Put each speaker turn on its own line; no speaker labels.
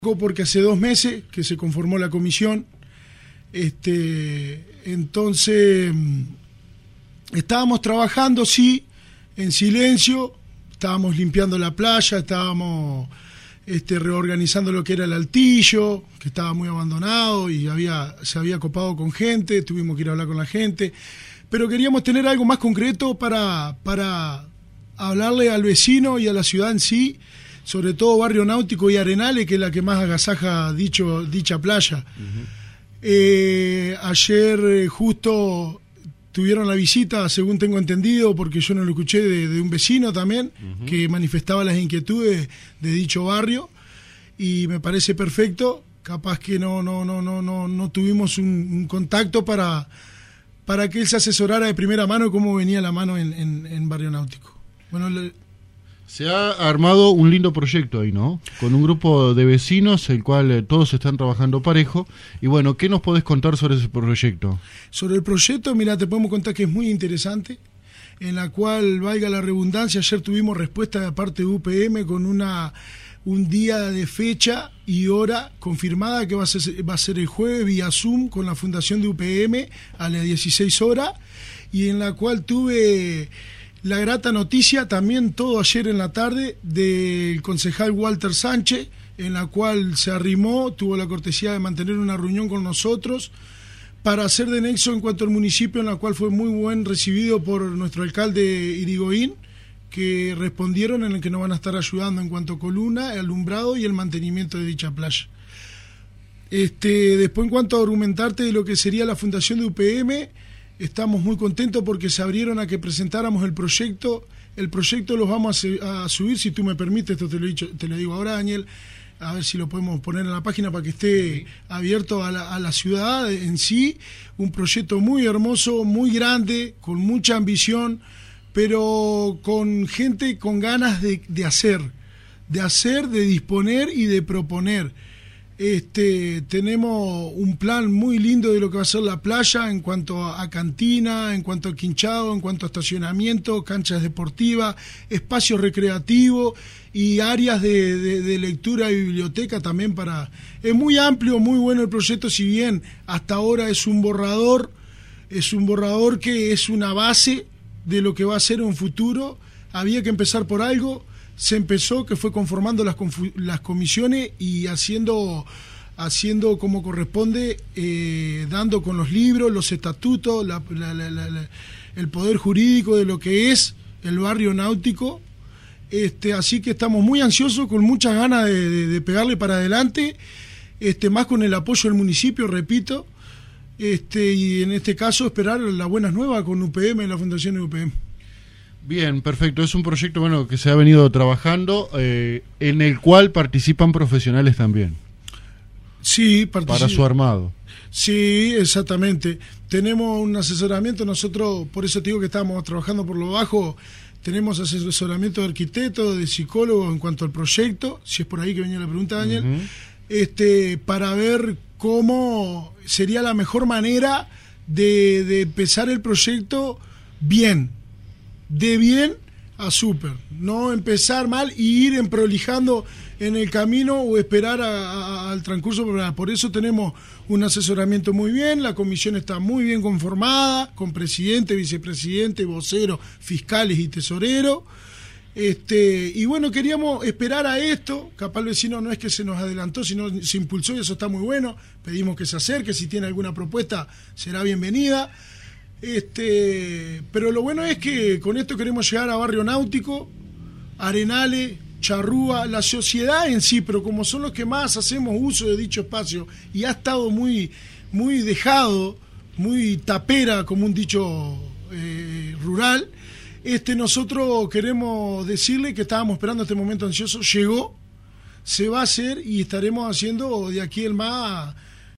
Porque hace 2 meses que se conformó la comisión, entonces estábamos trabajando, sí, en silencio, estábamos limpiando la playa, estábamos reorganizando lo que era el altillo, que estaba muy abandonado y se había copado con gente, tuvimos que ir a hablar con la gente, pero queríamos tener algo más concreto para hablarle al vecino y a la ciudad en sí, sobre todo Barrio Náutico y Arenales, que es la que más agasaja dicha playa. Ayer justo tuvieron la visita, según tengo entendido, porque yo no lo escuché, de un vecino también, que manifestaba las inquietudes de dicho barrio, y me parece perfecto. Capaz que no tuvimos un contacto para que él se asesorara de primera mano de cómo venía la mano en Barrio Náutico. Bueno,
se ha armado un lindo proyecto ahí, ¿no? Con un grupo de vecinos, el cual todos están trabajando parejo. Y bueno, ¿qué nos podés contar sobre ese proyecto? Sobre el proyecto, mira, te podemos contar que es muy interesante, en la cual, valga la redundancia, ayer tuvimos respuesta de parte de UPM con un día de fecha y hora confirmada, que va a ser el jueves vía Zoom con la fundación de UPM a las 16 horas, y en la cual tuve la grata noticia, también todo ayer en la tarde, del concejal Walter Sánchez, en la cual se arrimó, tuvo la cortesía de mantener una reunión con nosotros para hacer de nexo en cuanto al municipio, en la cual fue muy buen recibido por nuestro alcalde Irigoyen, que respondieron en el que nos van a estar ayudando en cuanto a columna, el alumbrado y el mantenimiento de dicha playa. Después, en cuanto a argumentarte de lo que sería la fundación de UPM, estamos muy contentos porque se abrieron a que presentáramos el proyecto. El proyecto los vamos a subir, si tú me permites, esto te lo digo ahora, Daniel, a ver si lo podemos poner en la página para que esté abierto a la ciudad en sí. Un proyecto muy hermoso, muy grande, con mucha ambición, pero con gente con ganas de hacer, de disponer y de proponer. Tenemos un plan muy lindo de lo que va a ser la playa en cuanto a cantina, en cuanto a quinchado, en cuanto a estacionamiento, canchas deportivas, espacios recreativos y áreas de lectura y biblioteca también Es muy amplio, muy bueno el proyecto, si bien hasta ahora es un borrador que es una base de lo que va a ser en un futuro. Había que empezar por algo. Se empezó, que fue conformando las comisiones y haciendo como corresponde, dando con los libros, los estatutos, el poder jurídico de lo que es el barrio náutico. Así que estamos muy ansiosos, con muchas ganas de pegarle para adelante, más con el apoyo del municipio, repito, y en este caso esperar las buenas nuevas con UPM y la Fundación de UPM. Bien, perfecto. Es un proyecto que se ha venido trabajando, en el cual participan profesionales también.
Sí,
para su armado.
Sí, exactamente. Tenemos un asesoramiento, nosotros, por eso te digo que estamos trabajando por lo bajo, tenemos asesoramiento de arquitectos, de psicólogos en cuanto al proyecto, si es por ahí que venía la pregunta, Daniel, para ver cómo sería la mejor manera de empezar el proyecto bien. De bien a súper, no empezar mal y ir prolijando en el camino o esperar al transcurso. Por eso tenemos un asesoramiento muy bien, la comisión está muy bien conformada, con presidente, vicepresidente, vocero, fiscales y tesorero. Y bueno, queríamos esperar a esto, capaz el vecino no es que se nos adelantó, sino se impulsó y eso está muy bueno. Pedimos que se acerque, si tiene alguna propuesta será bienvenida. Pero lo bueno es que con esto queremos llegar a Barrio Náutico, Arenales, Charrúa, la sociedad en sí, pero como son los que más hacemos uso de dicho espacio y ha estado muy, muy dejado, muy tapera, como un dicho rural, nosotros queremos decirle que estábamos esperando este momento ansioso, llegó, se va a hacer y estaremos haciendo de aquí el más